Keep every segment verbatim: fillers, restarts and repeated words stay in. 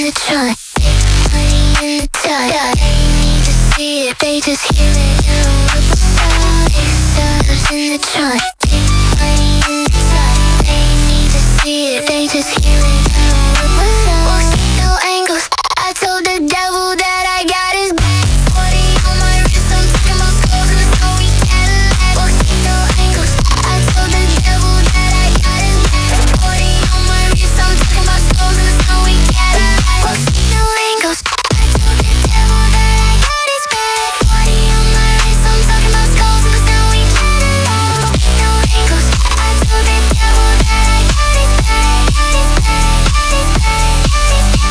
in the trunk. Money in the dark. They need to see it, they just hear it. You know what the sound is. Stars in the trunk. Money in the dark. They need to see it, they just hear it. You know what the sound is. No angles. I told the devil that I got his back. forty on my wrist, I'm talking about skulls in the snowy Cadillac. No angles. I told the devil that I got his back. forty on my wrist, I'm talking about skulls in the snowy Cadillac. No angles. I told the devil that I got his back. forty on my wrist, I'm talking about skulls in the snowy Cadillac. No angles. I told the devil that I got his back. Got his back. Got his back. Got his back.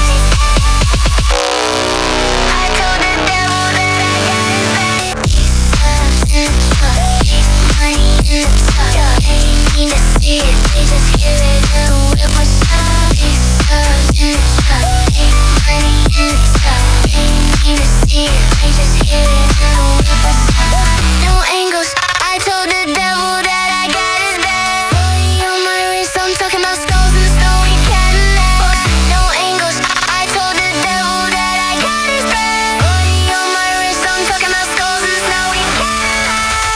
I told the devil that I got his back. These stars in the truck, money in the tuck. They need to see it, they just hear it. Little whip what's up. These stars in the truck, money in the tuck. They need to see it, they just hear it. Little whip what's up. No angles. I told the devil that I got his back. forty on my wrist, I'm talking about skulls in the snowy Cadillac. No angles. I told the devil that I got his back. forty on my wrist, I'm talking about skulls in the snowy Cadillac.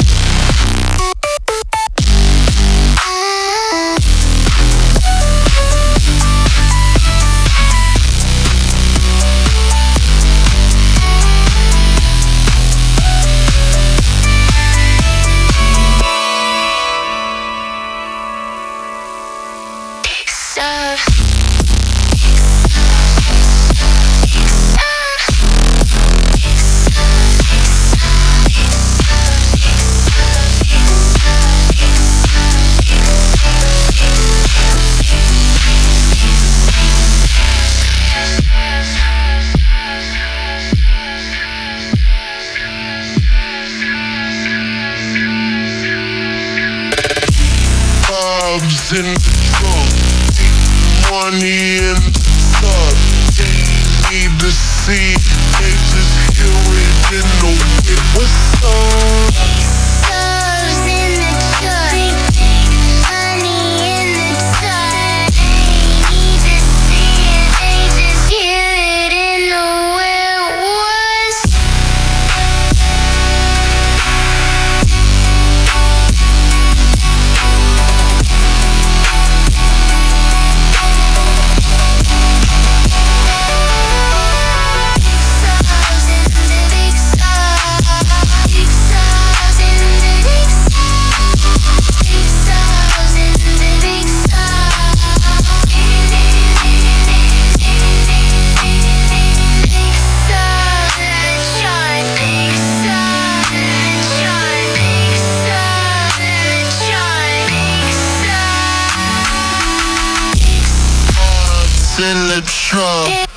Stars. Bob's in the trunk, money in the tuck. They need to see it, they just hear it in the whip. What's up? Stars in the truck, money in the tuck. They need to see it, they just hear it in the whip. What's stars in the big stars, big stars in the big stars, big stars in the big stars, big stars in the chart, big stars in the chart, big stars in the chart, big stars, Bob's in the trunk.